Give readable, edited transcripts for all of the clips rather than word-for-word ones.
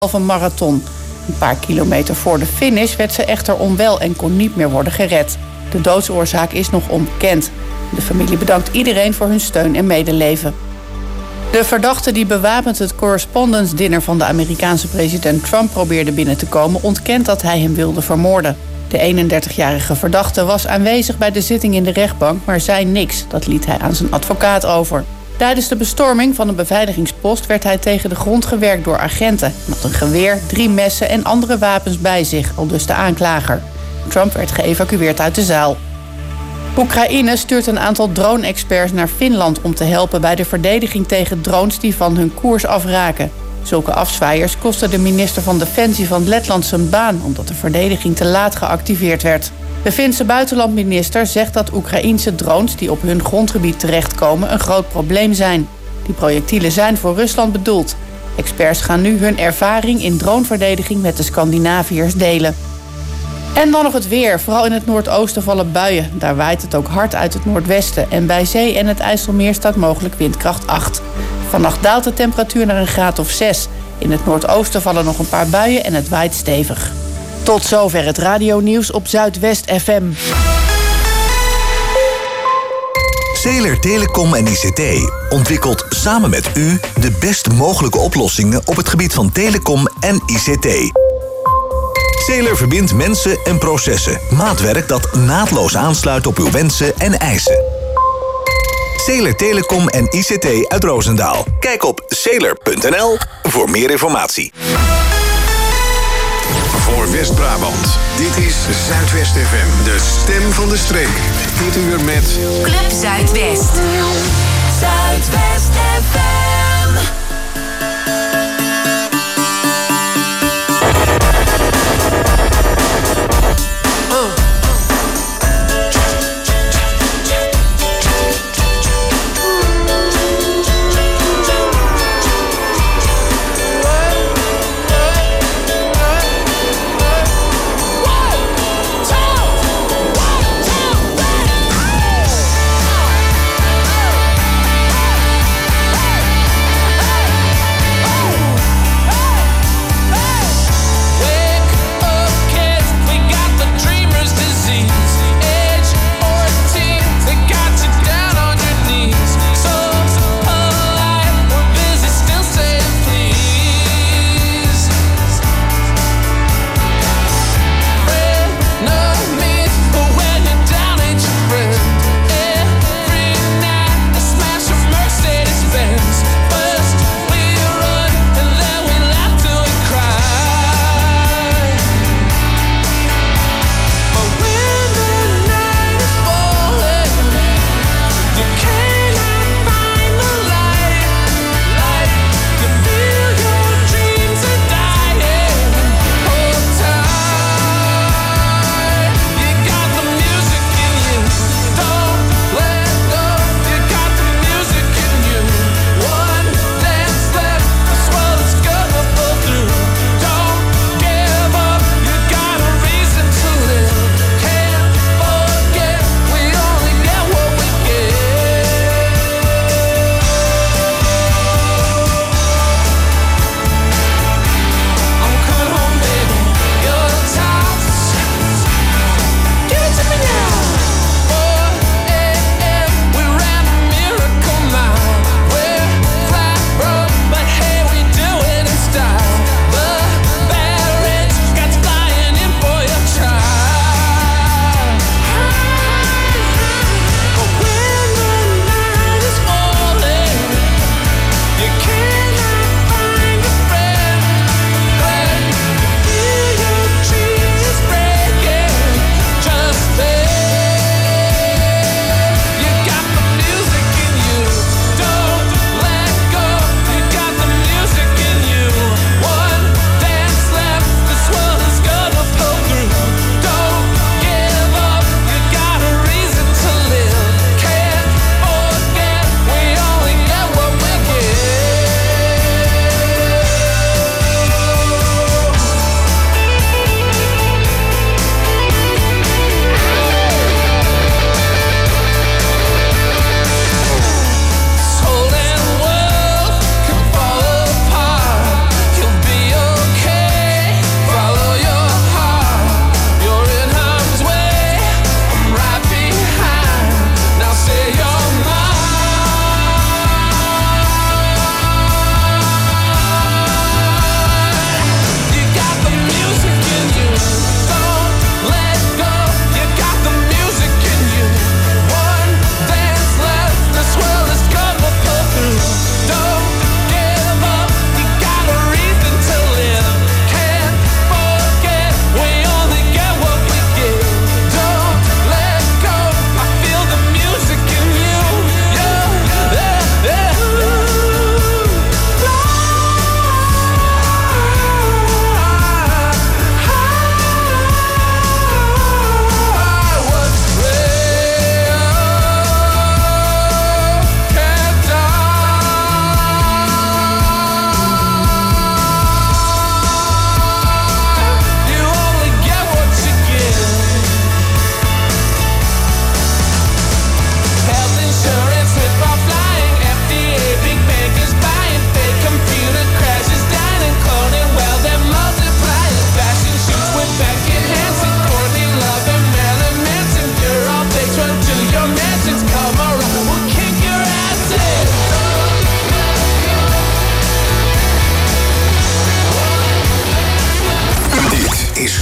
halve marathon. Een paar kilometer voor de finish werd ze echter onwel en kon niet meer worden gered. De doodsoorzaak is nog onbekend. De familie bedankt iedereen voor hun steun en medeleven. De verdachte die bewapend het correspondence dinner van de Amerikaanse president Trump probeerde binnen te komen, ontkent dat hij hem wilde vermoorden. De 31-jarige verdachte was aanwezig bij de zitting in de rechtbank, maar zei niks. Dat liet hij aan zijn advocaat over. Tijdens de bestorming van een beveiligingspost werd hij tegen de grond gewerkt door agenten. Met een geweer, 3 messen en andere wapens bij zich, aldus de aanklager. Trump werd geëvacueerd uit de zaal. Oekraïne stuurt een aantal drone-experts naar Finland om te helpen bij de verdediging tegen drones die van hun koers afraken. Zulke afzwaaiers kosten de minister van Defensie van Letland zijn baan, omdat de verdediging te laat geactiveerd werd. De Finse buitenlandminister zegt dat Oekraïense drones die op hun grondgebied terechtkomen een groot probleem zijn. Die projectielen zijn voor Rusland bedoeld. Experts gaan nu hun ervaring in droneverdediging met de Scandinaviërs delen. En dan nog het weer. Vooral in het noordoosten vallen buien. Daar waait het ook hard uit het noordwesten. En bij zee en het IJsselmeer staat mogelijk windkracht 8. Vannacht daalt de temperatuur naar een graad of 6. In het noordoosten vallen nog een paar buien en het waait stevig. Tot zover het radionieuws op Zuidwest FM. Zeeler Telecom en ICT ontwikkelt samen met u de best mogelijke oplossingen op het gebied van telecom en ICT. Zeeler verbindt mensen en processen. Maatwerk dat naadloos aansluit op uw wensen en eisen. Zeeler Telecom en ICT uit Roosendaal. Kijk op zeeler.nl voor meer informatie. Voor West-Brabant. Dit is Zuidwest FM, de stem van de streek. Dit uur met Club Zuidwest. Zuidwest FM.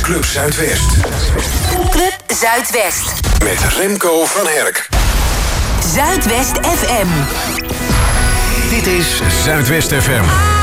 Club Zuidwest. Club Zuidwest. Met Remco van Herk. Zuidwest FM. Dit is Zuidwest FM.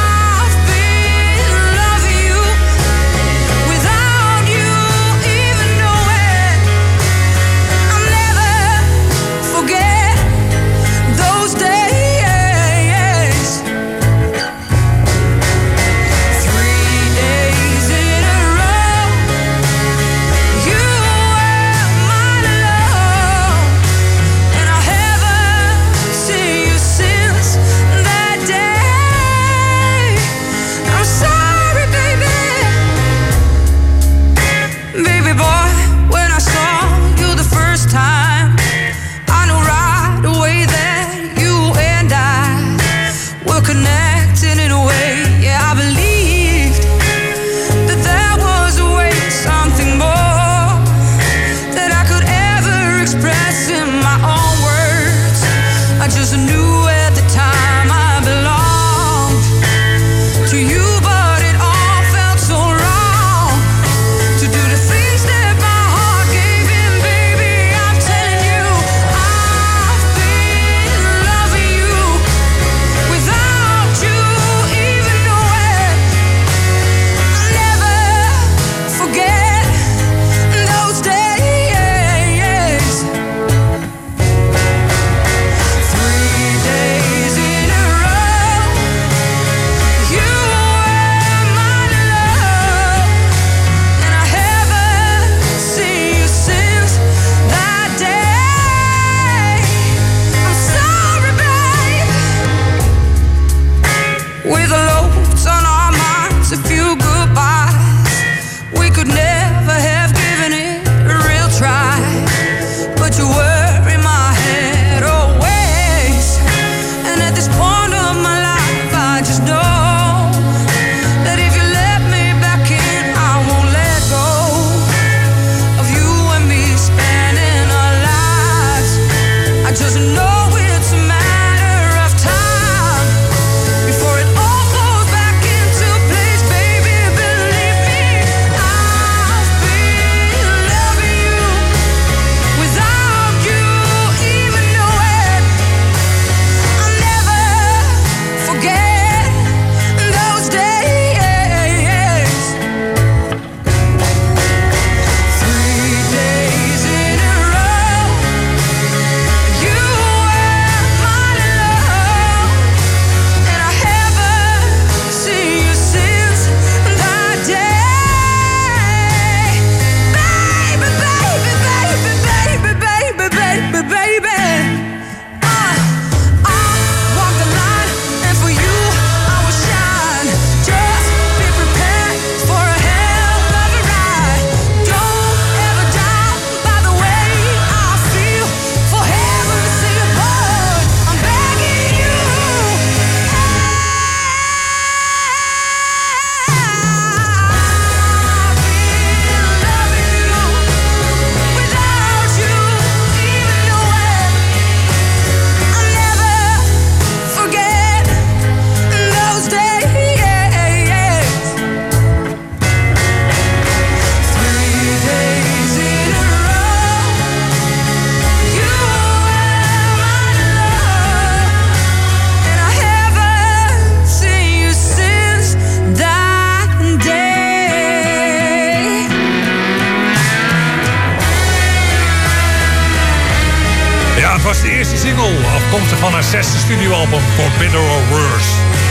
was de eerste single, afkomstig van haar 6e studioalbum For Better or Worse.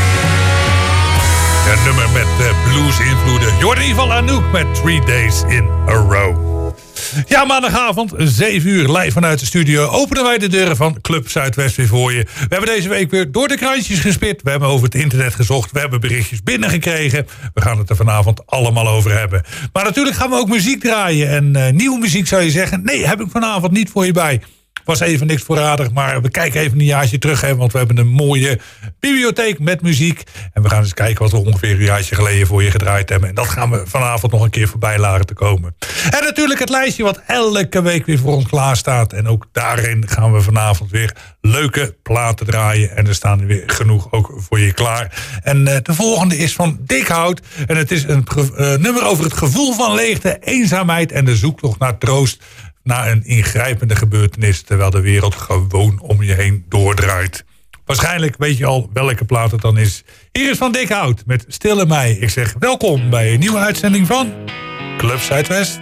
Een nummer met blues-invloeden. Je hoort in ieder geval Anouk met 3 Days in a Row. Ja, maandagavond, 7 uur, live vanuit de studio, openen wij de deuren van Club Zuidwest weer voor je. We hebben deze week weer door de krantjes gespit. We hebben over het internet gezocht. We hebben berichtjes binnengekregen. We gaan het er vanavond allemaal over hebben. Maar natuurlijk gaan we ook muziek draaien. En nieuwe muziek zou je zeggen, nee, heb ik vanavond niet voor je bij. Was even niks voorradig, maar we kijken even een jaartje terug. Hè, want we hebben een mooie bibliotheek met muziek. En we gaan eens kijken wat we ongeveer een jaartje geleden voor je gedraaid hebben. En dat gaan we vanavond nog een keer voorbij laten te komen. En natuurlijk het lijstje wat elke week weer voor ons klaar staat. En ook daarin gaan we vanavond weer leuke platen draaien. En er staan er weer genoeg ook voor je klaar. En de volgende is van Dick Hout. En het is een nummer over het gevoel van leegte, eenzaamheid en de zoektocht naar troost na een ingrijpende gebeurtenis, terwijl de wereld gewoon om je heen doordraait. Waarschijnlijk weet je al welke plaat het dan is. Hier is van Dick Hout met Stil in Mij. Ik zeg welkom bij een nieuwe uitzending van Club Zuidwest.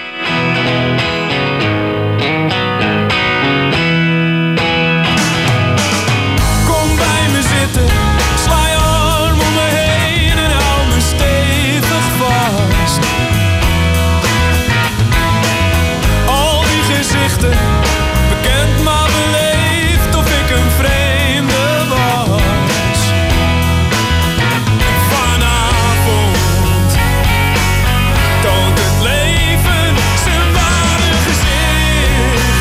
Kom bij me zitten, sla je arm om me heen en hou me stevig vast. Al die gezichten, bekend maar beleefd of ik een vreemde was. Vanavond toont het leven zijn ware gezicht.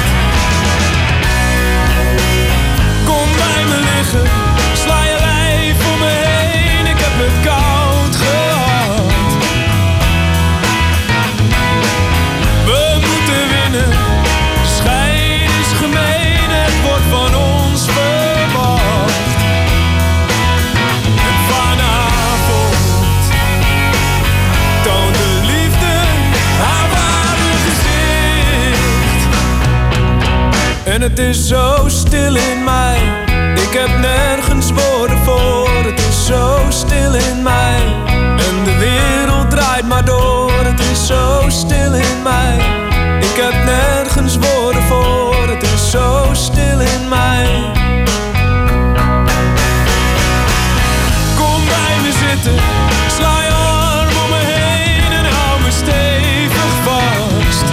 Kom bij me liggen, sla je lijf om me heen, ik heb het koud gehad. We moeten winnen, scheiden is gemeen, het wordt van ons verwacht. En vanavond toont de liefde haar ware gezicht. En het is zo stil in mij, ik heb nergens woorden voor. Het is zo stil in mij en de wereld draait maar door. Het is zo stil in mij, ik heb nergens woorden voor. Het is zo stil in mij. Kom bij me zitten, sla je arm om me heen en hou me stevig vast.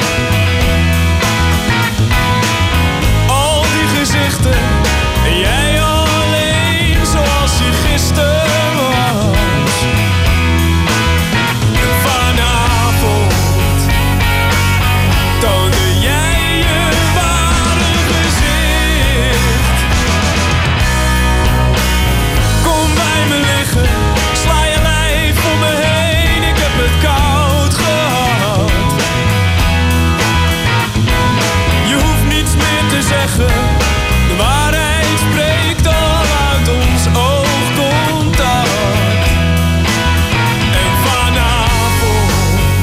Al die gezichten en jij alleen zoals je gisteren was. Vanavond toonde jij je ware gezicht. Kom bij me liggen, sla je lijf om me heen, ik heb het koud gehad. Je hoeft niets meer te zeggen, de waarheid spreekt al uit ons oogcontact. En vanavond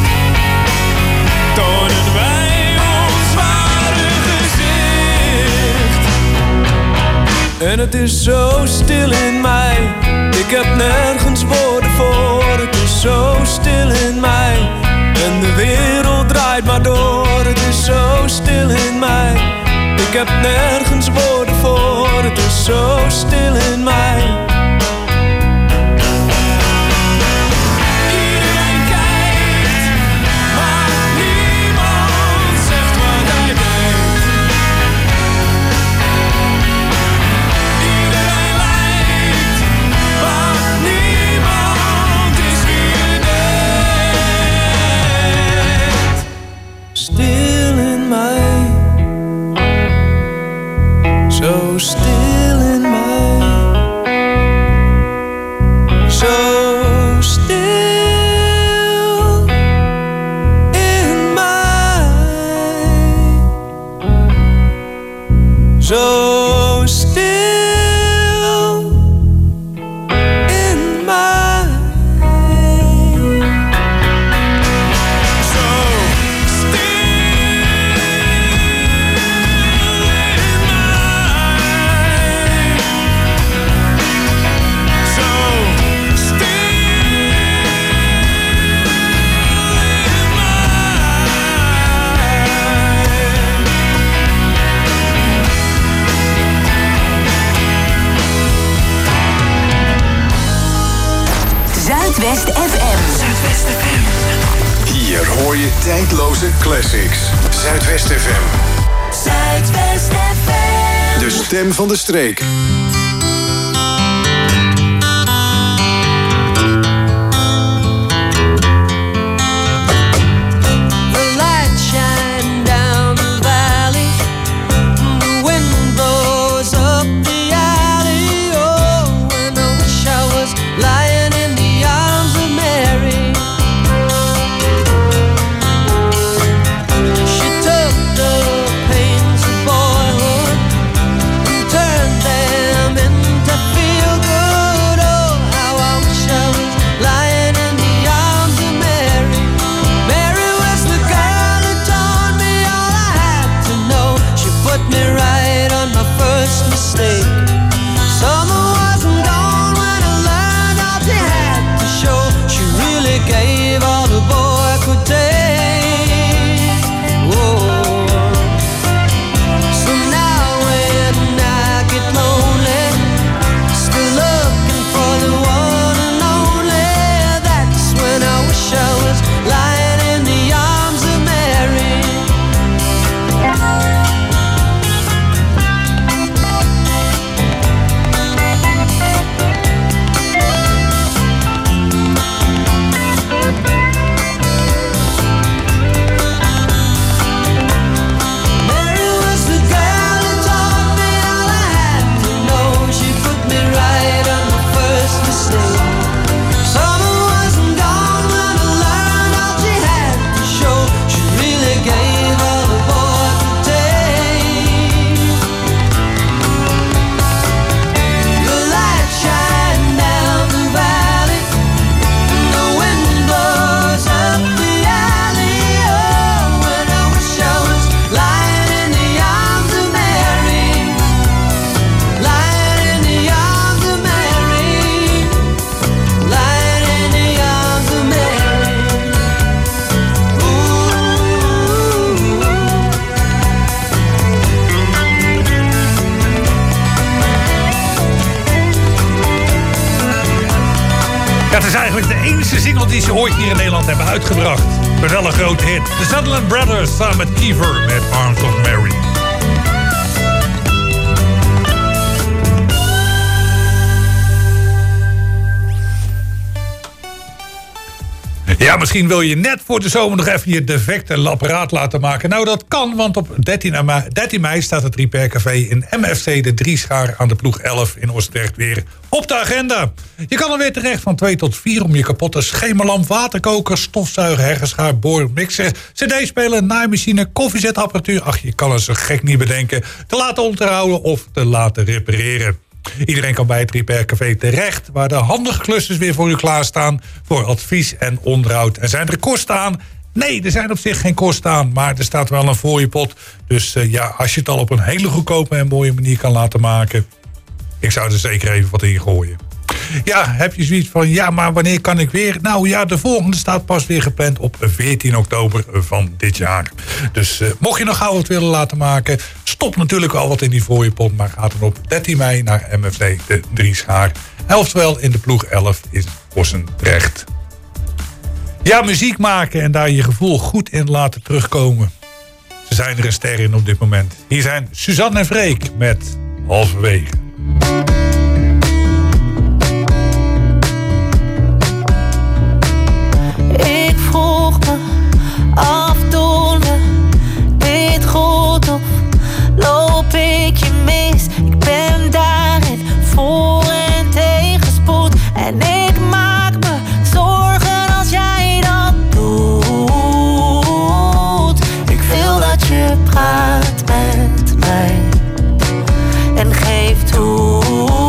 tonen wij ons ware gezicht. En het is zo stil in mij, ik heb nergens woorden voor. Het is zo stil in mij en de wereld draait maar door. Het is zo stil in mij, ik heb nergens woorden voor. Het is zo stil in mij. Iedereen kijkt, maar niemand zegt wat hij denkt. Iedereen lijkt, maar niemand is wie je denkt. Stil in mij, zo stil in mij, zo stil in mij, zo stil in mij, zo Zuidwest FM. Zuidwest FM. Hier hoor je tijdloze classics. Zuidwest FM. Zuidwest FM. De stem van de streek. The light shine down the valley. The nieuwste single die ze ooit hier in Nederland hebben uitgebracht. Maar wel een grote hit. The Sutherland Brothers samen met Kiefer met Arms of Mary. Ja, misschien wil je net voor de zomer nog even je defecte apparaat laten maken. Nou, dat kan, want op 13 mei staat het Repair Café in MFC de Drieschaar aan de Ploeg 11 in Oostrecht weer op de agenda. Je kan er weer terecht van 2 tot 4 om je kapotte schemerlamp, waterkoker, stofzuiger, heggenschaar, boor, mixer, cd-speler, naaimachine, koffiezetapparatuur. Ach, je kan het zo gek niet bedenken. Te laten onderhouden of te laten repareren. Iedereen kan bij het Repair Café terecht, waar de handige klussers weer voor u klaarstaan voor advies en onderhoud. En zijn er kosten aan? Nee, er zijn op zich geen kosten aan, maar er staat wel een fooiepot. Dus als je het al op een hele goedkope en mooie manier kan laten maken, ik zou er zeker even wat in gooien. Ja, heb je zoiets van, ja, maar wanneer kan ik weer? Nou ja, de volgende staat pas weer gepland op 14 oktober van dit jaar. Dus mocht je nog gauw wat willen laten maken, stop natuurlijk al wat in die fooiepot, maar ga dan op 13 mei naar MFC de Drieschaar. Oftewel in de Ploeg 11 in Ossendrecht. Ja, muziek maken en daar je gevoel goed in laten terugkomen. Ze zijn er een ster in op dit moment. Hier zijn Suzanne en Freek met Halverwege. Ik vroeg me af, doen we dit goed of loop ik je mis? Ik ben daarin voor en tegenspoed en ik maak me zorgen als jij dat doet. Ik wil dat je praat met mij en geef toe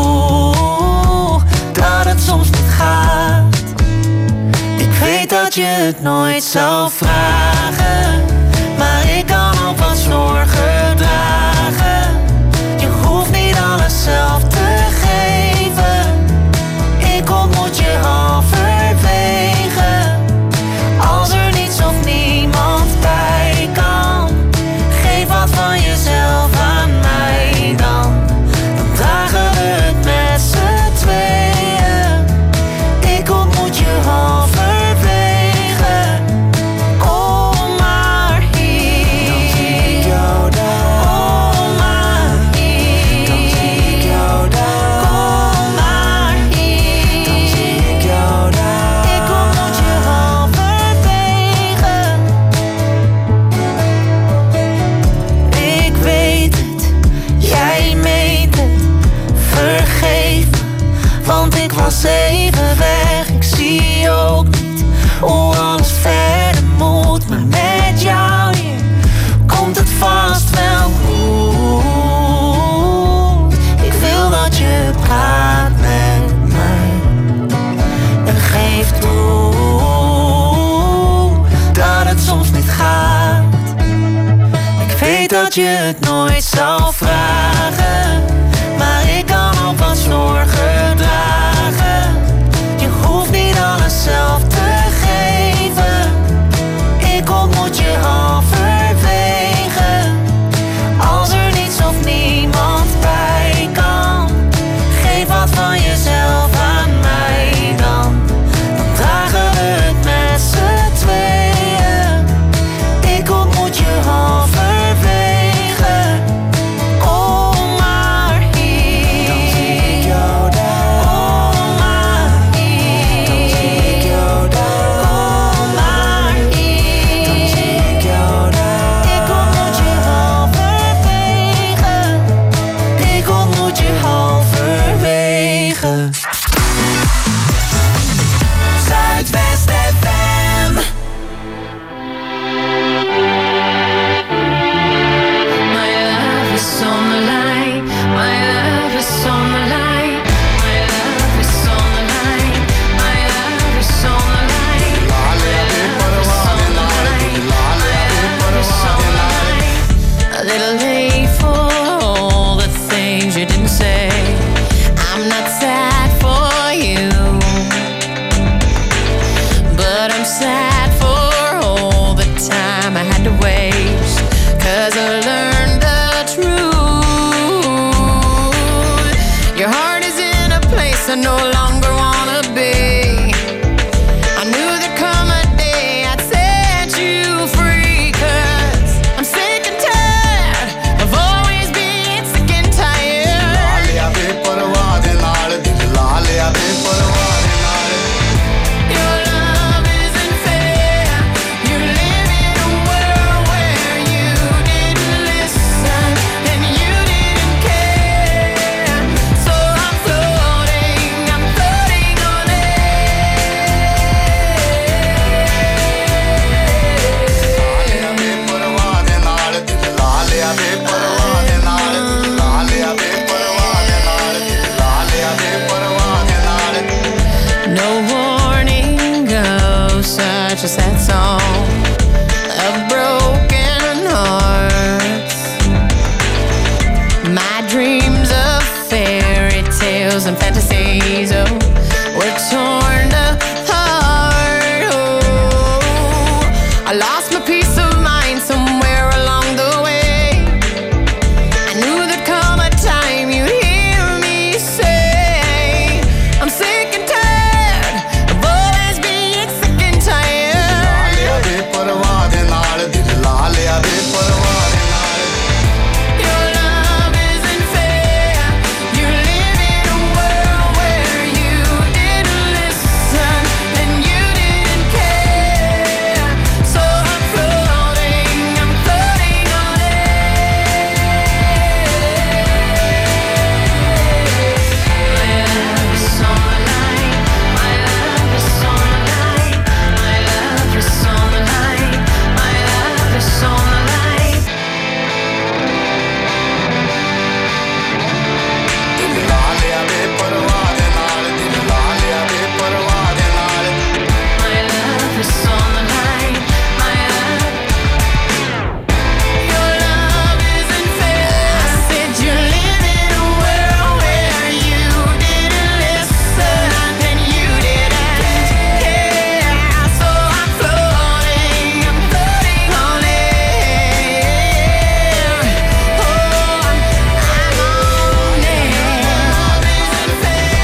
dat het soms niet gaat. Ik weet dat je het nooit zou vragen, maar ik kan ook wat zorgen dragen. Je hoeft niet alles zelf te geven. Ik ontmoet je halverwege. Als er niets of niemand bij kan, geef wat van jezelf aan mij dan. Dan dragen we het met z'n tweeën. Ik ontmoet je halverwege. Kom maar hier. Dan zie ik jou daar. Kom maar hier. Dan zie ik jou daar. Kom maar hier. Dan zie ik jou daar. Ik ontmoet je halverwege. Ik weet het, jij meent het. Vergeef me, want ik was even weg. Ik zie ook niet hoe alles verder moet, maar met jou hier komt het vast wel goed. Ik wil dat je praat met mij en geef toe dat het soms niet gaat. Ik weet dat je het nooit zou vragen, maar ik kan ook wat zorgen dragen. Je hoeft niet alles zelf te geven. Ik ontmoet je halverwege. Als er niets of niemand bij kan, geef wat van jezelf aan mij dan. Dan dragen we het met z'n tweeën. Ik ontmoet je halverwege. Kom maar hier. Dan zie ik jou daar. Kom maar hier. Dan zie ik jou daar. Kom maar hier. Dan zie ik jou daar. Ik ontmoet je halverwege. Ik ontmoet je halverwege. Zuidwest FM. My love is on the line. My love is on the line. My love is on the line. My love is on the line. My love is on the line. My love is on the line. A little late for all the things you didn't say. I'm not sad for you, but I'm sad for all the time I had to waste, 'cause I learned the truth. Your heart is in a place I no longer wanna be. song of broken hearts. My dreams of fairy tales and fantasies, oh, were torn apart. Oh, I lost my peace of mind somewhere along the way. I knew there'd come a time you'd hear me say, I'm sick and tired of always being sick and tired. Your love isn't fair. You live in a world where you didn't listen and you didn't care. So I'm floating on air. My love is on the line. My love is on the line. My love is on the line. My love is on the line. My love is on the line. My love. Your love isn't fair. I said you live in a world where you didn't listen and you didn't care. So I'm floating on air. Oh, I'm on air. Love isn't fair.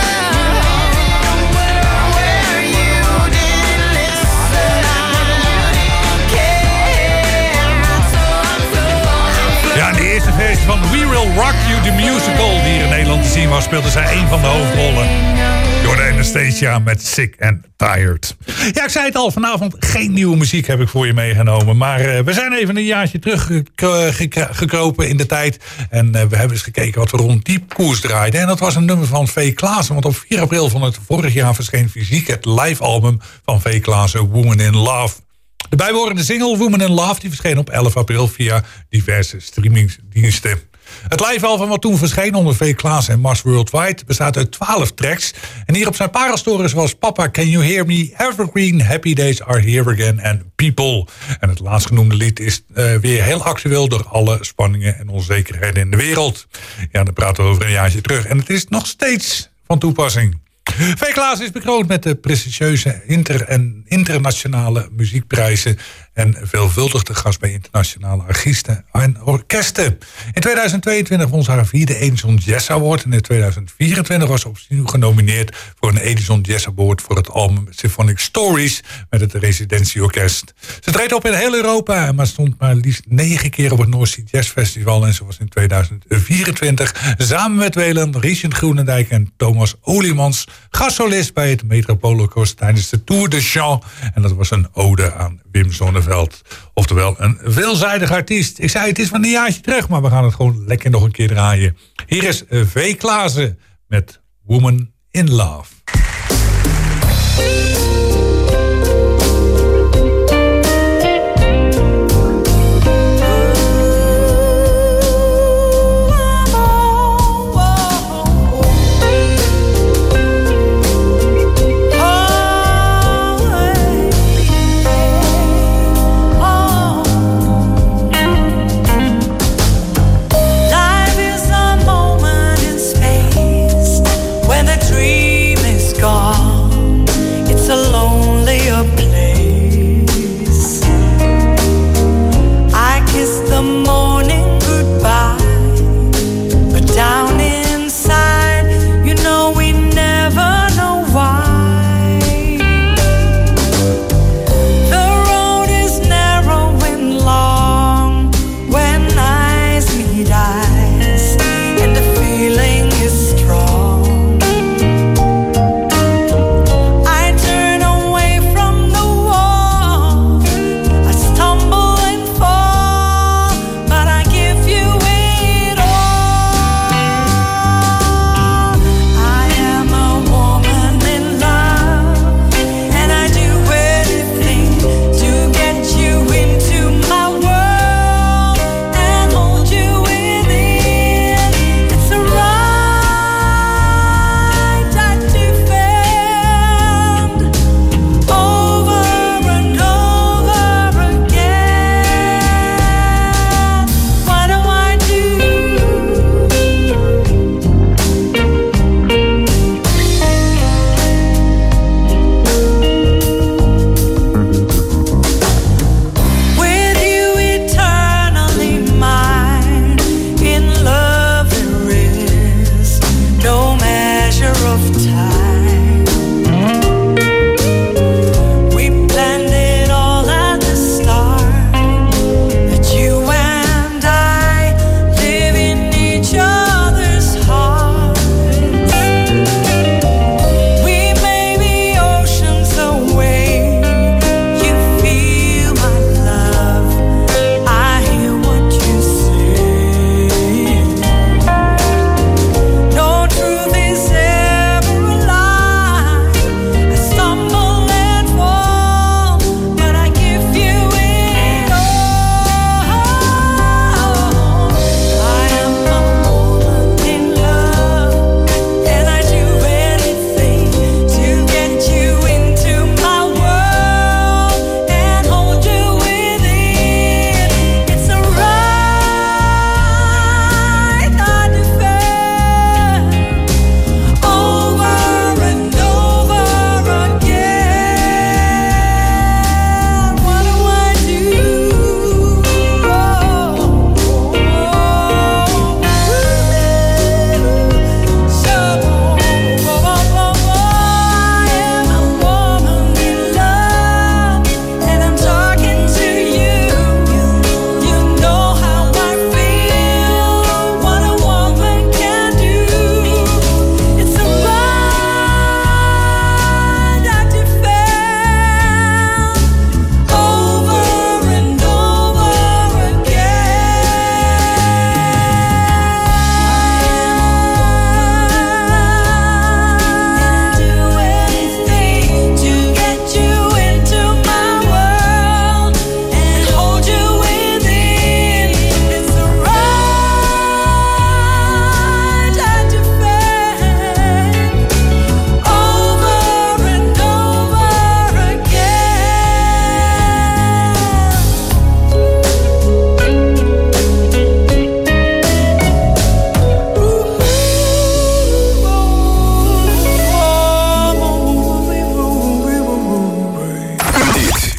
Where you didn't listen and you didn't care. So I'm floating. Ja, in de eerste versie van We Will Rock You, the musical, die hier in Nederland te zien was, speelde zij een van de hoofdrollen. Jordan Anastasia met Sick and Tired. Ja, ik zei het al, vanavond geen nieuwe muziek heb ik voor je meegenomen. Maar we zijn even een jaartje terug gekropen in de tijd. En we hebben eens gekeken wat we rond die koers draaiden. En dat was een nummer van V. Klaassen. Want op 4 april van het vorig jaar verscheen fysiek het live album van V. Klaassen, Woman in Love. De bijbehorende single Woman in Love die verscheen op 11 april via diverse streamingsdiensten. Het live album wat toen verscheen onder V. Klaassen en Mars Worldwide bestaat uit 12 tracks. En hier op zijn parelstories was Papa Can You Hear Me, Evergreen, Happy Days Are Here Again en People. En het laatstgenoemde lied is weer heel actueel door alle spanningen en onzekerheden in de wereld. Ja, dan praten we over een jaartje terug. En het is nog steeds van toepassing. V. Klaassen is bekroond met de prestigieuze internationale muziekprijzen en veelvuldig te gast bij internationale artiesten en orkesten. In 2022 won ze haar 4e Edison Jazz Award en in 2024 was ze opnieuw genomineerd voor een Edison Jazz Award voor het album Symphonic Stories met het Residentieorkest. Ze treedt op in heel Europa, maar stond maar liefst 9 keer op het North Sea Jazz Festival en ze was in 2024 samen met Welen, Richard Groenendijk en Thomas Oliemans gastsolist bij het Metropoolorkest tijdens de Tour de Chant. En dat was een ode aan Wim Sonneveld. Oftewel een veelzijdig artiest. Ik zei het is van een jaartje terug, maar we gaan het gewoon lekker nog een keer draaien. Hier is V. Klaassen met Woman in Love. Life is a moment in space when the dream is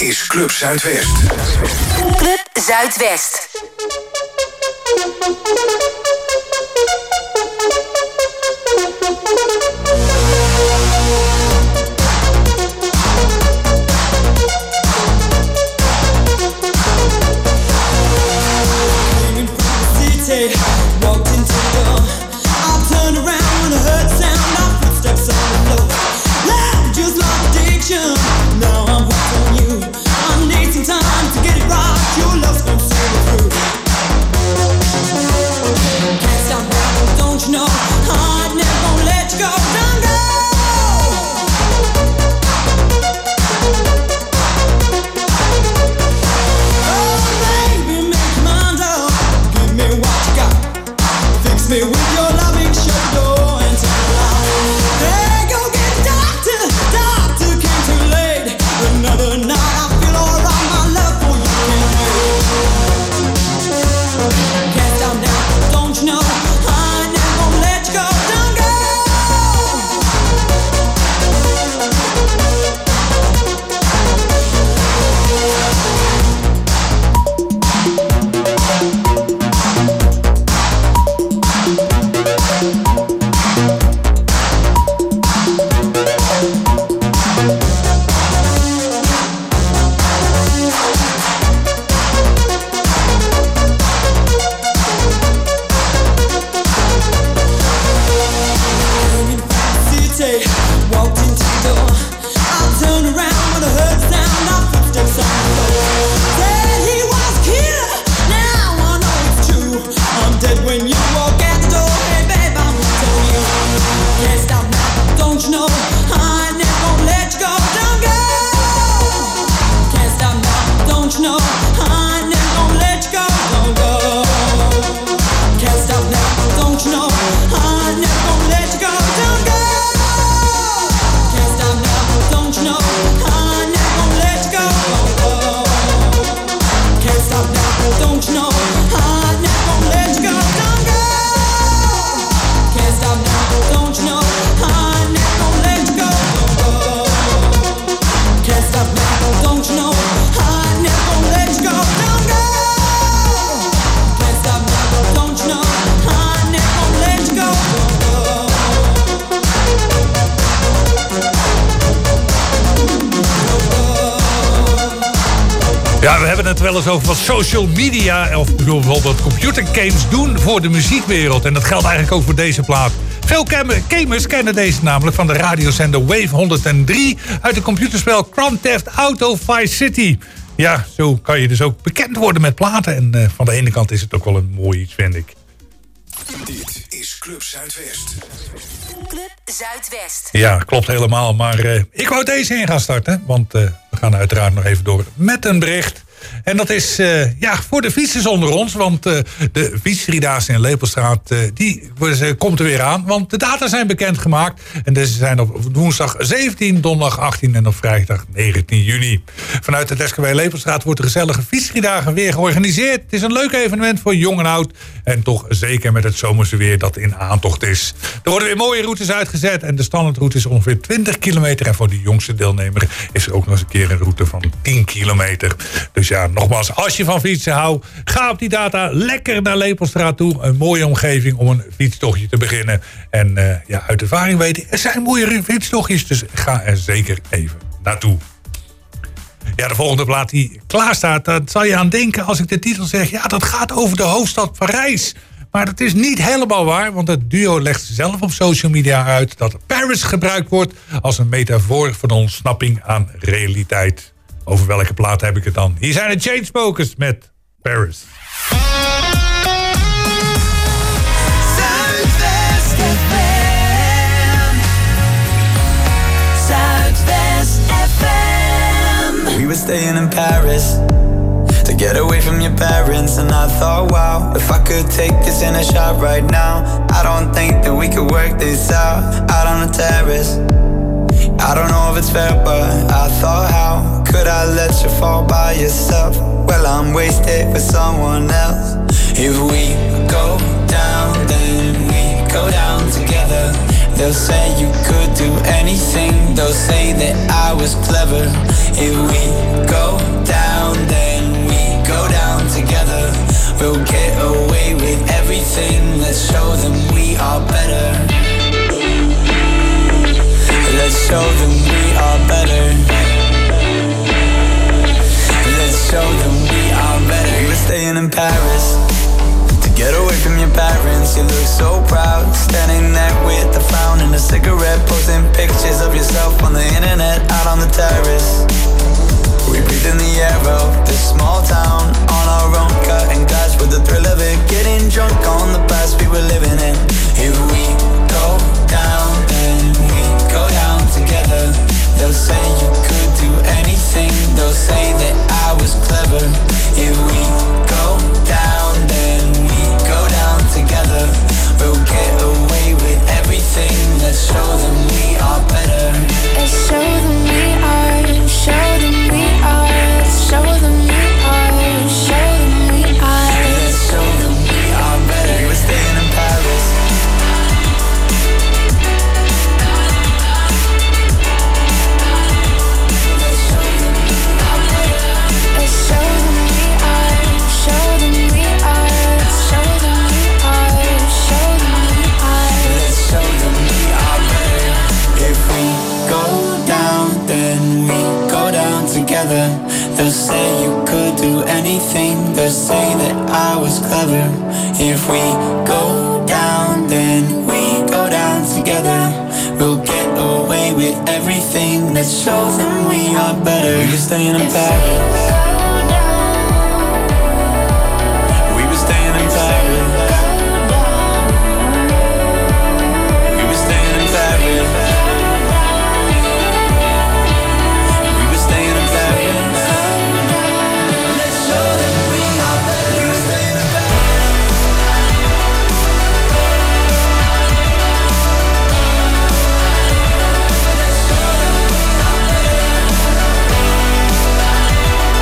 is Club Zuidwest. Club Zuidwest. Walked into the door. I turned around when I heard the sound of footsteps on the floor. Loud, just like addiction. Now I'm hooked on you. I need some time to get it right. Your love's gonna see me through. Can't stop now, don't you know? I'm never gonna let you go. Don't go. Me with your loving show and tell me out. Hey, go get the doctor. Doctor came too late. Another night I feel alright. My love for you can't wait. Can't stop now, don't you know? I never gonna let you go. Don't go. Walked into the door. I turned around when I heard the sound of footsteps on the floor. Said he was a killer. Now I know it's true. I'm dead when you walk out the door. Hey babe, I'm gonna tell you. Can't stop now, don't you know? I never gonna let you go. Don't go. Can't stop now, don't you know? I never gonna let you go. Don't go. Can't stop now, don't you know? I never gonna let you go. Don't go. Don't you know, I never gonna let you go. Can't stop now, don't you know, I never gonna let you go. Don't go. Can't stop now, don't you know, I never gonna let you go. Can't stop now, don't you know, I never gonna let you go. Don't go. Can't stop now, don't you know, I never gonna let you go. Ja, we hebben het wel eens over wat social media of bijvoorbeeld computergames doen voor de muziekwereld. En dat geldt eigenlijk ook voor deze plaat. Veel gamers kennen deze namelijk van de radiozender Wave 103 uit het computerspel Grand Theft Auto Vice City. Ja, zo kan je dus ook bekend worden met platen. En van de ene kant is het ook wel een mooi iets, vind ik. Dit is Club Zuidwest. Club Zuidwest. Ja, klopt helemaal. Maar ik wou deze in gaan starten. Want we gaan uiteraard nog even door met een bericht. En dat is voor de fietsers onder ons. Want de fietsdriedaagse in Lepelstraat die komt er weer aan. Want de data zijn bekendgemaakt. En deze zijn op woensdag 17, donderdag 18 en op vrijdag 19 juni. Vanuit het SKW Lepelstraat wordt de gezellige fietsdriedagen weer georganiseerd. Het is een leuk evenement voor jong en oud. En toch zeker met het zomerse weer dat in aantocht is. Er worden weer mooie routes uitgezet. En de standaardroute is ongeveer 20 kilometer. En voor de jongste deelnemer is er ook nog eens een keer een route van 10 kilometer. Dus ja, nogmaals, als je van fietsen houdt, ga op die data lekker naar Lepelstraat toe. Een mooie omgeving om een fietstochtje te beginnen. En uit ervaring weten, er zijn mooie fietstochtjes, dus ga er zeker even naartoe. Ja, de volgende plaat die klaar staat, daar zal je aan denken als ik de titel zeg. Ja, dat gaat over de hoofdstad Parijs. Maar dat is niet helemaal waar, want het duo legt zelf op social media uit dat Paris gebruikt wordt als een metafoor voor de ontsnapping aan realiteit. Over welke plaat heb ik het dan? Hier zijn de Chainsmokers met Paris. Zuidwest FM. Zuidwest FM. We were staying in Paris to get away from your parents, and I thought, wow, if I could take this in a shot right now, I don't think that we could work this out on the terrace. I don't know if it's fair, but I thought, how could I let you fall by yourself? Well, I'm wasted with someone else. If we go down, then we go down together. They'll say you could do anything. They'll say that I was clever. If we go down, then we go down together. We'll get away with everything. Let's show them we are better. Let's show them we are better. Let's show them we are better. We were staying in Paris to get away from your parents. You look so proud, standing there with a frown and a cigarette, posting pictures of yourself on the internet, out on the terrace. We breathe in the air of this small town, on our own, cutting glass with the thrill of it, getting drunk on the past we were living in. If we go down, then we go down together. They'll say you could do anything. They'll say that I was clever. If we go down, then we go down together. We'll get away with everything. Let's show them we are better. Let's show them we are. Show them we are. Show them we are. Show them we are. Let's show them we are better. We were staying in Paris. Let's show them we are better. Let's show them we are. Show them we are. Show them we are. Show them we are. Let's show them we are better. If we go down, then we go down together. They'll say you could do anything. They'll say that I was clever. If we go down, then we go down together. We'll get away with everything. Let's show them we are better. We're staying in Paris. We were staying in Paris. We were staying in Paris. We were staying in Paris. Let's show them we are better. We were staying in Paris.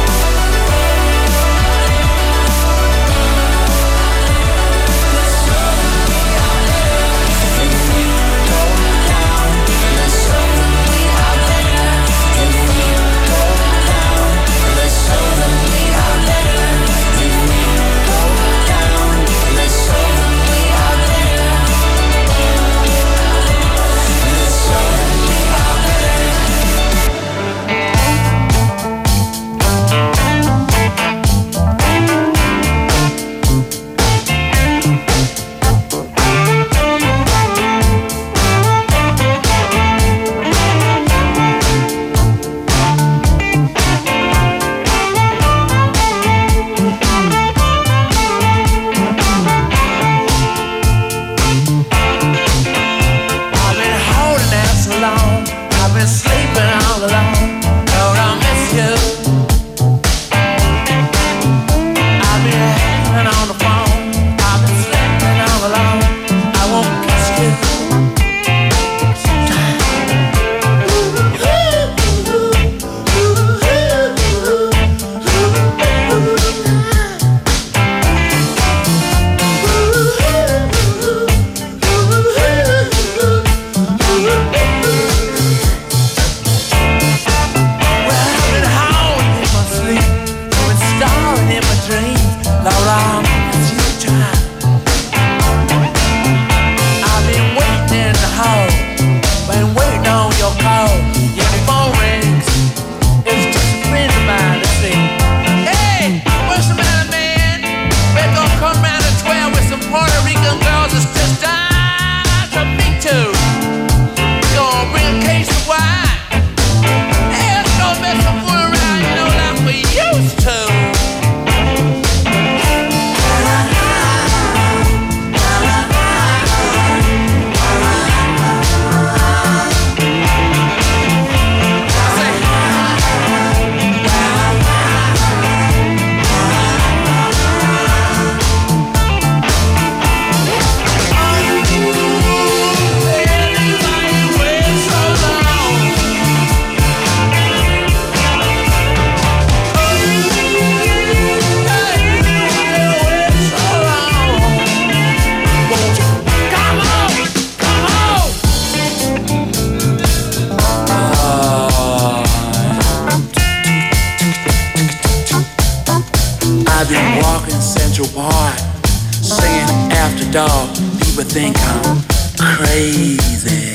I've been walking Central Park, singing after dark. People think I'm crazy.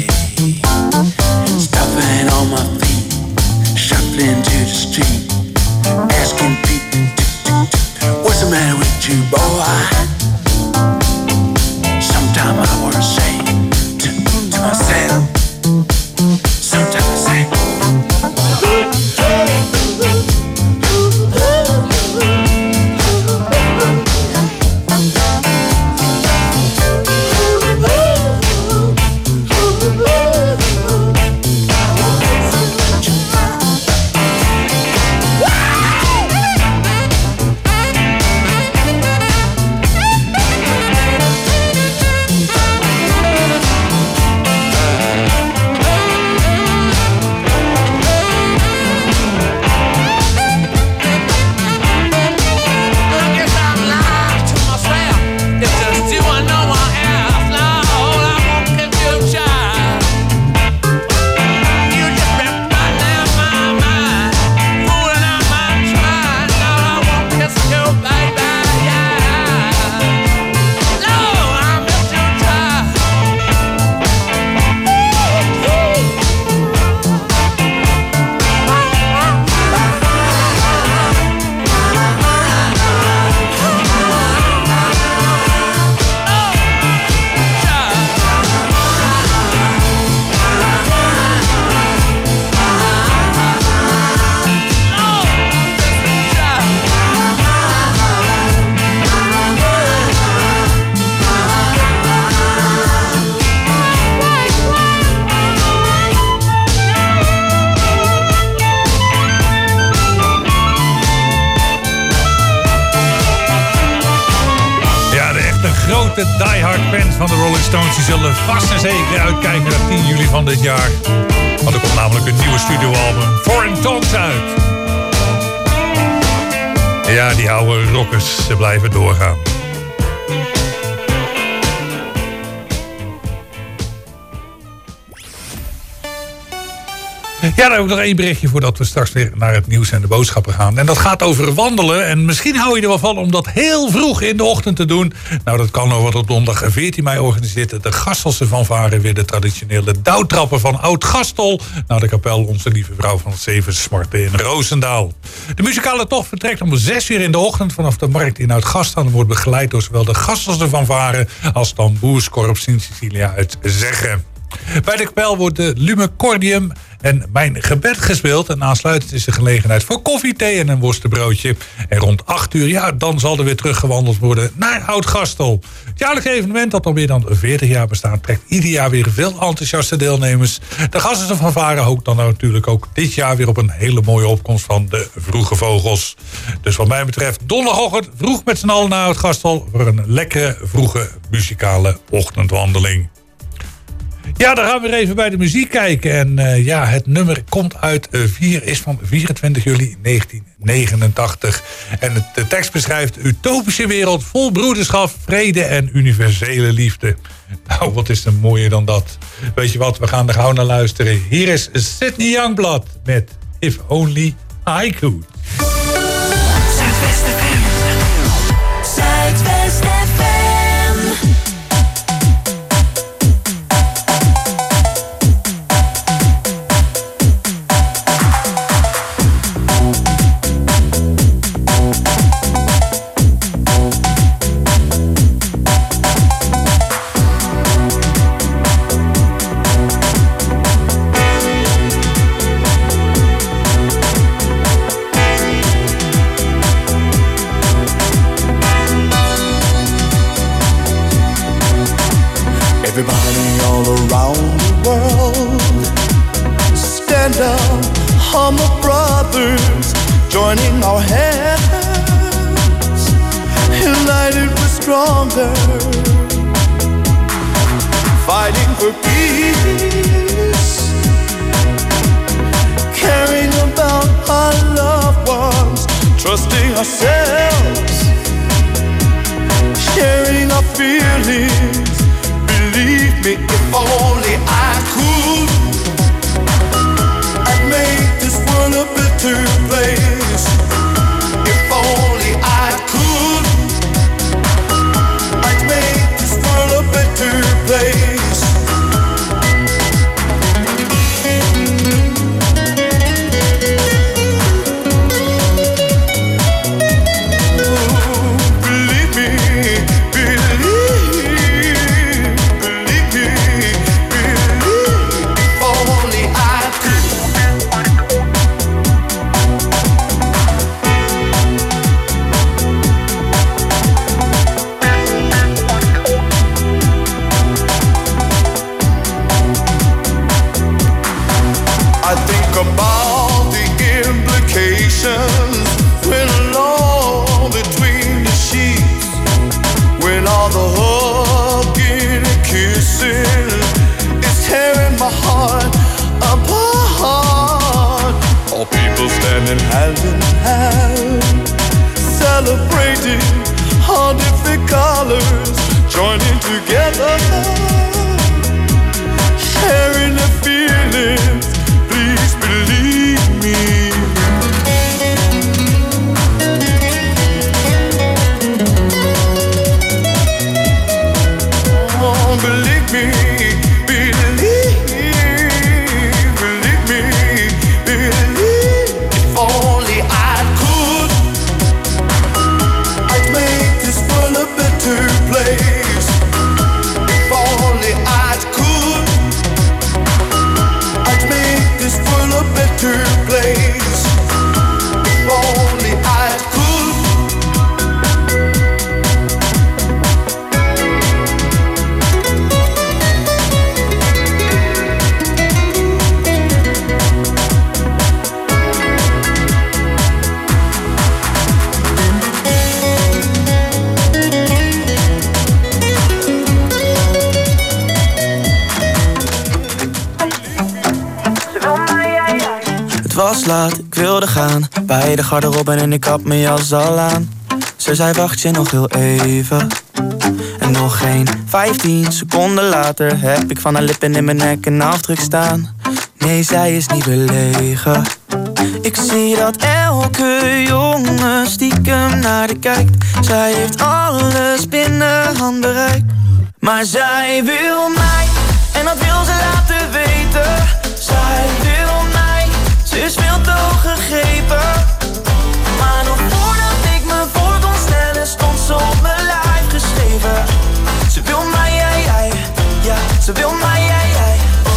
Stopping on my feet, shuffling to the street, asking people, what's the matter with you, boy? Sometimes I wanna say to myself, sometimes I say, diehard fans van de Rolling Stones die zullen vast en zeker uitkijken naar 10 juli van dit jaar. Want er komt namelijk een nieuwe studioalbum, Foreign Tongues, uit. Ja, die oude rockers, ze blijven doorgaan. Ja, dan heb ik nog één berichtje voordat we straks weer naar het nieuws en de boodschappen gaan. En dat gaat over wandelen. En misschien hou je er wel van om dat heel vroeg in de ochtend te doen. Nou, dat kan over op donderdag 14 mei organiseert de Gastelse fanfare weer de traditionele douwtrappen van Oud-Gastel naar de kapel Onze Lieve Vrouw van Zeven Smarten in Roosendaal. De muzikale tocht vertrekt om 6 uur in de ochtend vanaf de markt in Oud-Gastel en wordt begeleid door zowel de Gastelse fanfare als Tamboerskorps Sint-Cecilia uit Zeggen. Bij de kapel wordt de Lumecordium en Mijn Gebed gespeeld. En aansluitend is de gelegenheid voor koffie, thee en een worstenbroodje. En rond 8 uur, ja, dan zal er weer teruggewandeld worden naar Oud-Gastel. Het jaarlijkse evenement dat al meer dan 40 jaar bestaat, trekt ieder jaar weer veel enthousiaste deelnemers. De gasten van Varen hoopt dan natuurlijk ook dit jaar weer op een hele mooie opkomst van de Vroege Vogels. Dus wat mij betreft donderdagochtend vroeg met z'n allen naar Oud-Gastel voor een lekkere vroege muzikale ochtendwandeling. Ja, dan gaan we weer even bij de muziek kijken. En ja, het nummer komt uit is van 24 juli 1989. En de tekst beschrijft utopische wereld vol broederschap, vrede en universele liefde. Nou, wat is er mooier dan dat? Weet je wat, we gaan er gauw naar luisteren. Hier is Sydney Youngblood met If Only I Could. Zuidwest FM. Zuidwest FM. Everybody all around the world, stand up, humble brothers, joining our hands, united we're stronger, fighting for peace, caring about our loved ones, trusting ourselves, sharing our feelings. Believe me, if only I could, I'd make this world a better place. If only I painting all different colors, joining together, sharing the feelings. Please believe me. Oh, believe me. Was laat, ik wilde gaan bij de garderobe en ik had mijn jas al aan. Ze zei wacht je nog heel even. En nog geen 15 seconden later heb ik van haar lippen in mijn nek een afdruk staan. Nee, zij is niet belegen. Ik zie dat elke jongen stiekem naar de kijkt. Zij heeft alles binnen handbereik. Maar zij wil mij en dat wil ze laten weten. Zij wil mij, ze is veel te hoog gegrepen. Maar nog voordat ik me voor kon stellen, stond ze op mijn lijf geschreven. Ze wil mij, jij, ja, ze wil mij, jij. Oh,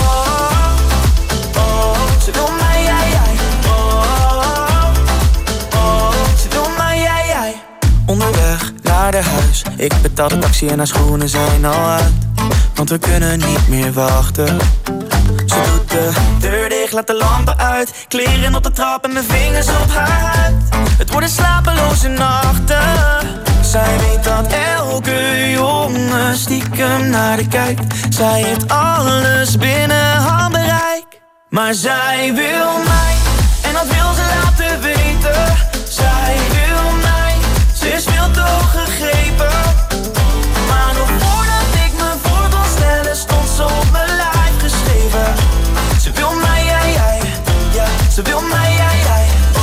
oh, oh, ze wil mij, jij. Oh, oh, ze wil mij, jij. Onderweg naar de huis, ik betaal de taxi en haar schoenen zijn al uit. Want we kunnen niet meer wachten. Ze doet de deur dicht, laat de lampen uit. Kleren op de trap en mijn vingers op haar huid. Het worden slapeloze nachten. Zij weet dat elke jongen stiekem naar de kijkt. Zij heeft alles binnen handbereik. Maar zij wil mij en dat wil ze laten weten. Zij wil mij, ze is veel te hoog gegrepen. Maar nog voordat ik me voor kon stellen, stond ze op mijn lijf geschreven. Ze wil mij, jij, ja, ze wil mij, jij. Oh,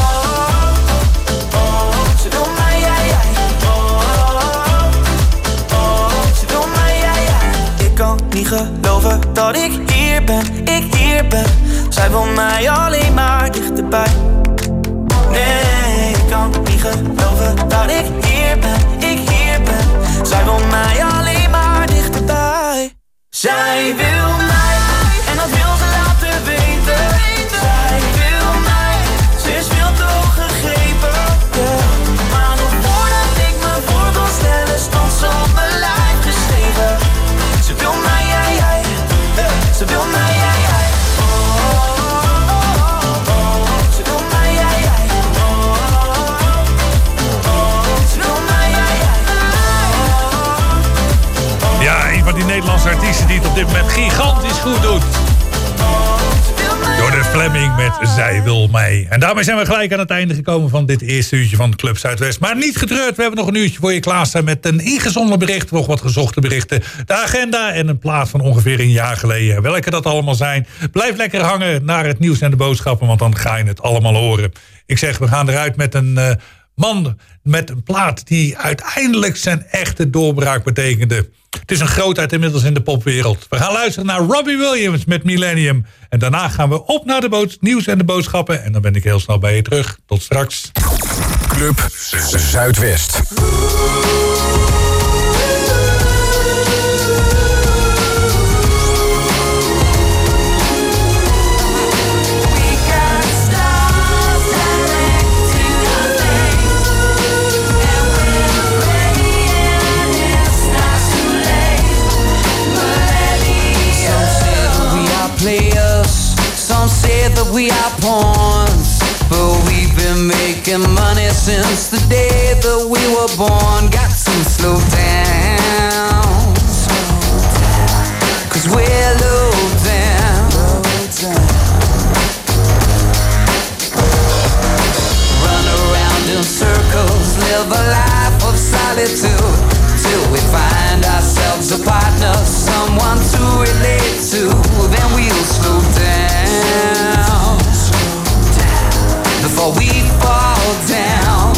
oh, ze wil mij, jij. Oh, oh, ze wil mij, jij. Ik kan niet geloven dat ik hier ben, Zij wil mij alleen maar dichterbij. Nee, ik kan niet geloven dat ik hier ben, Zij wil mij alleen maar dichterbij. Zij wil mij en dat wil ze laten weten. Zij wil mij, ze is veel te hoog gegrepen. Yeah. Maar nog voordat ik me voor kon stellen, stond ze op mijn lijf geschreven. Ze wil mij, jij. Ze wil mij, jij. Oh, oh, oh, oh. Ze wil mij, jij. Oh, oh, oh. Ze wil mij, jij. Ja, een van die Nederlandse artiesten die het op dit moment gigantisch goed doet. Door de Fleming met Zij wil mij. En daarmee zijn we gelijk aan het einde gekomen van dit eerste uurtje van Club Zuidwest. Maar niet getreurd, we hebben nog een uurtje voor je klaarstaan met een ingezonden bericht, nog wat gezochte berichten, de agenda en een plaat van ongeveer een jaar geleden. Welke dat allemaal zijn, blijf lekker hangen naar het nieuws en de boodschappen, want dan ga je het allemaal horen. Ik zeg, we gaan eruit met een man met een plaat die uiteindelijk zijn echte doorbraak betekende. Het is een grootheid inmiddels in de popwereld. We gaan luisteren naar Robbie Williams met Millennium. En daarna gaan we op naar de nieuws en de boodschappen. En dan ben ik heel snel bij je terug. Tot straks. Club Zuidwest. Players, some say that we are pawns, but we've been making money since the day that we were born. Got to slow down, 'cause we're low down. Run around in circles, live live a life of solitude till we find ourselves a partner, someone to relate to. Then we'll slow down before we fall down.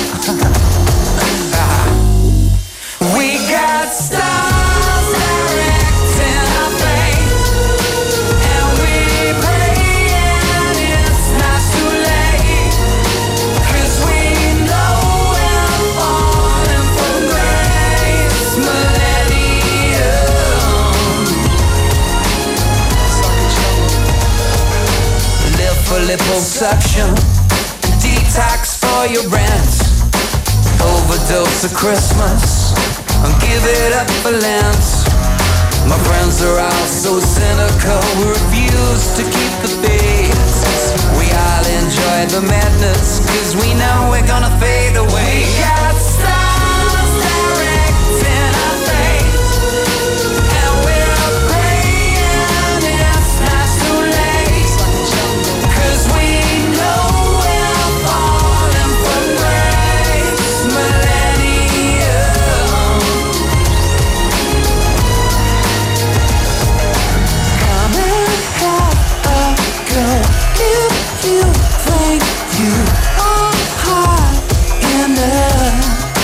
We got stars directing our fate, and we praying it's not too late, 'cause we know we're falling from grace. Millennium. Live for liposuction, detox for your rent, overdose of Christmas, and give it up for Lent. My friends are all so cynical, we refuse to keep the faith. We all enjoy the madness, 'cause we know we're gonna fade away. We got stars directing our fate, and we're praying it's not too late, 'cause we know we're falling from grace. Millennium. Come and have a go if you think you are hot enough.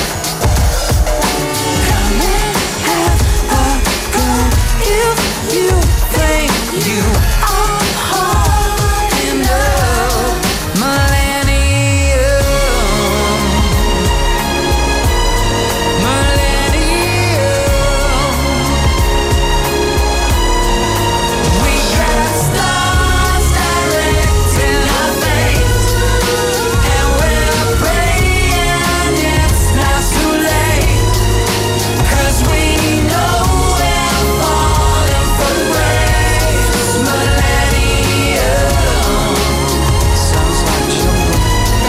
Come and have a go if you think you are hot enough. Millennium. Millennium. We got stars directing our fate, and we're praying it's not too late, 'cause we know we're falling from grace. Millennium. Sounds like jungle.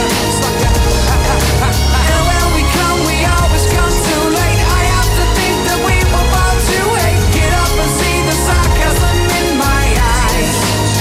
And when we come, we always come too late. I have to think that we were born to hate. Get up and see the sarcasm in my eyes.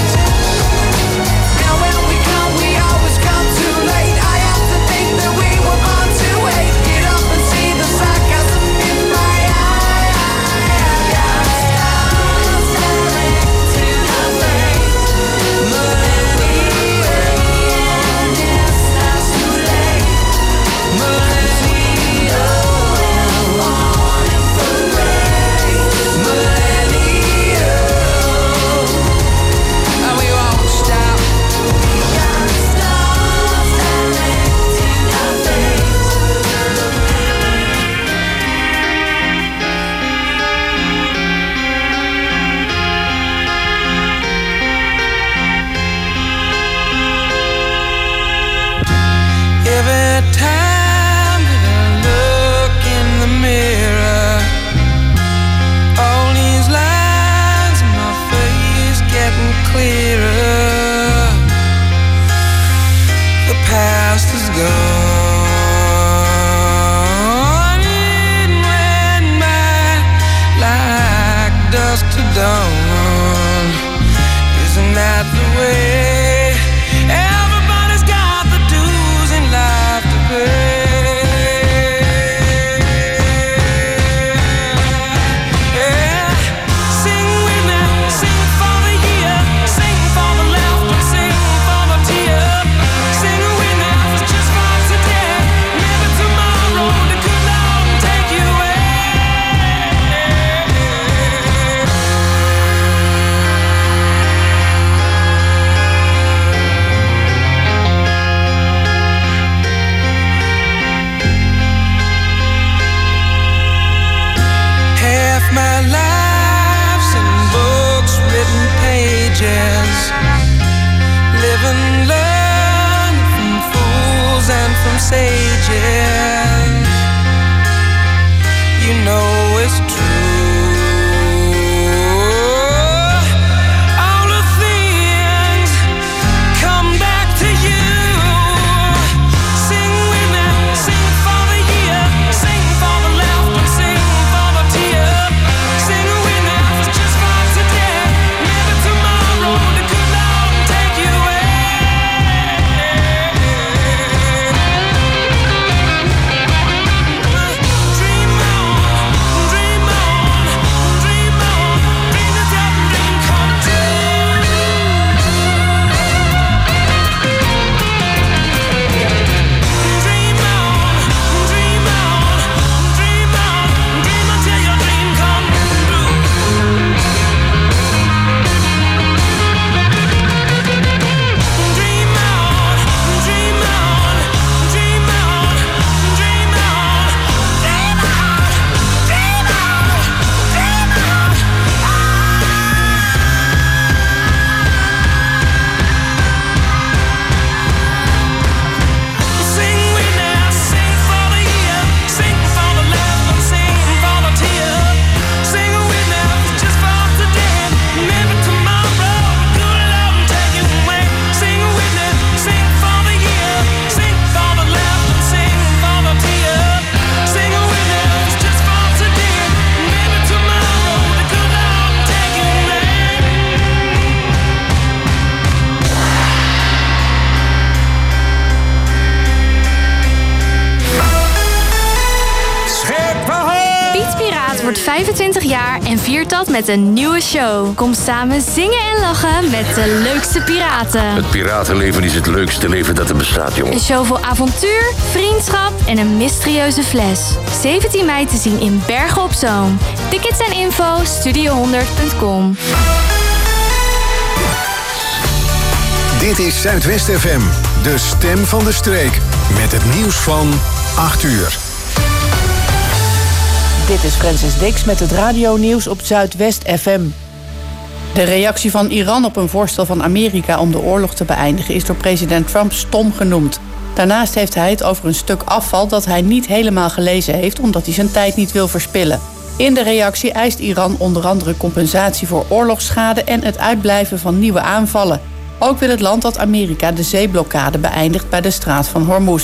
And when we come, we always come too late. I have to think that we were born to hate. Get up and see the sarcasm in my eyes. Stars directing our fate. Millennium. It's not too late. Millennium. We're falling from grace. Millennium. And we won't stop. We got stars directing our fate. Every time that I look in the mirror, all these lines in my face getting clearer. The past is gone, it ran by like dusk to dawn. Isn't that the way? Everybody's got the dues in life to pay. Yeah. Sing with me, sing for the year, sing for the laughter, sing for the tear. Sing with me, it's just for today. Maybe tomorrow the good Lord will take you away. Half my life's in books, written pages. Live and learn from fools and from sages. You know it's true. All the things come back to you. Sing with me, sing for the year, sing for the laughter, sing for the tear. Sing with me, it's just for today. Maybe tomorrow the good Lord will take you away. 25 jaar en viert dat met een nieuwe show. Kom samen zingen en lachen met de leukste piraten. Het piratenleven is het leukste leven dat er bestaat, jongen. Een show vol avontuur, vriendschap en een mysterieuze fles. 17 mei te zien in Bergen op Zoom. Tickets en info studio100.com. Dit is Zuidwest FM, de stem van de streek. Met het nieuws van 8 uur. Dit is Francis Dix met het radionieuws op Zuidwest FM. De reactie van Iran op een voorstel van Amerika om de oorlog te beëindigen is door president Trump stom genoemd. Daarnaast heeft hij het over een stuk afval dat hij niet helemaal gelezen heeft omdat hij zijn tijd niet wil verspillen. In de reactie eist Iran onder andere compensatie voor oorlogsschade en het uitblijven van nieuwe aanvallen. Ook wil het land dat Amerika de zeeblokkade beëindigt bij de straat van Hormuz.